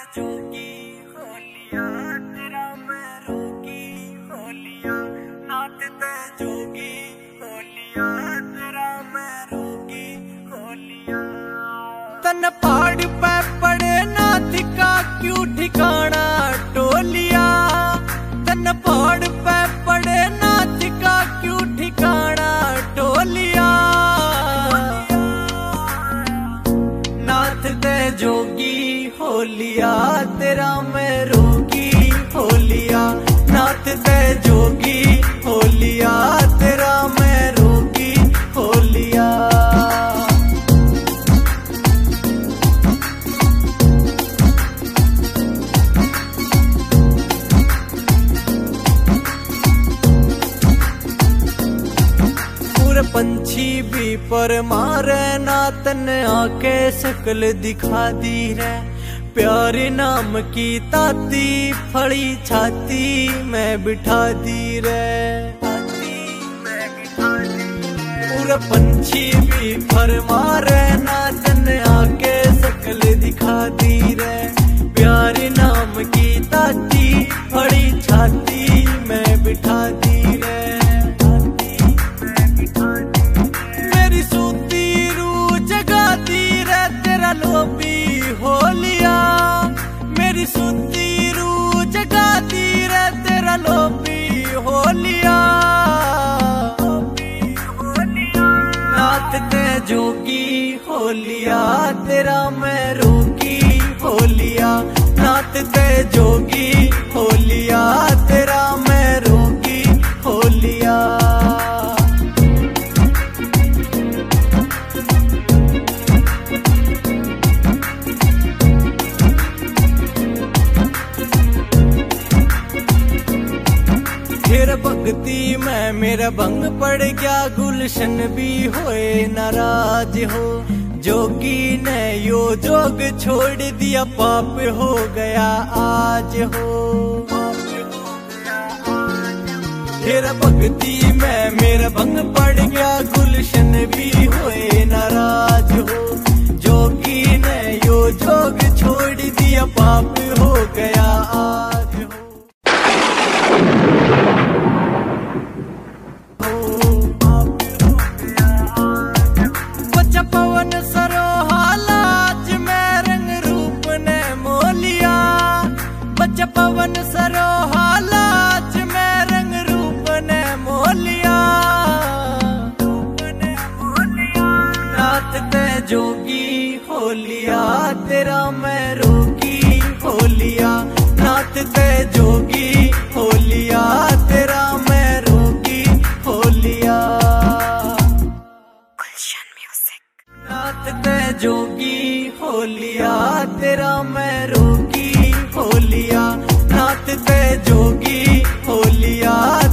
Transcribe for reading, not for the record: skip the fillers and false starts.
जोगी होलिया तेरा मैं रोगी होलिया नाच ते जोगी होलिया तेरा मैं रोगी होलिया। तन पहाड़ पे पड़े नाथ का क्यों ठिकाना टोलिया, तन पहाड़ पे पड़े नाथ का क्यों ठिकाना टोलिया। नाथ ते जोगी होलिया तेरा मैं रोगी होलिया, नाथ ते जोगी होलिया तेरा मैं रोगी होलिया। पंछी भी पर मारे ना तन आके शकल दिखा दी रे, प्यारे नाम की ताती फड़ी छाती में बिठा दी रे। पूरे पंछी भी पर मारे ना तन आके शकल दिखा दी रे, प्यारे नाम की ताती फड़ी छाती में बिठा दी रे। लोभी होलिया मेरी सुनती रू जगाती रे तेरा लोभी होलिया। नाथ ते जोगी होलिया तेरा मैं रोगी होलिया, नाथ ते जोगी होलिया तेरा मैं रोगी होलिया। फिर भक्ति में मेरा भंग पड़ गया, गुलशन भी होए नाराज हो, जोगी ने यो जोग छोड़ दिया पाप हो गया आज हो। फिर भक्ति में मेरा भंग पड़ गया, गुलशन भी होए नाराज हो, जोगी ने यो जोग छोड़ दिया पाप हो गया आज हो। पवन सरोहालाज में रंग रूप ने मोलिया, बच्चा पवन सरोहालाज में रंग रूप ने मोलिया। नाथ ते जोगी होलिया तेरा मैं रोगी होलिया, नाथ ते जोगी होलिया तेरा मैं रोगी होलिया। नाथ ते जोगी होलिया तेरा मैं रोगी होलिया, नाथ ते जोगी होलिया।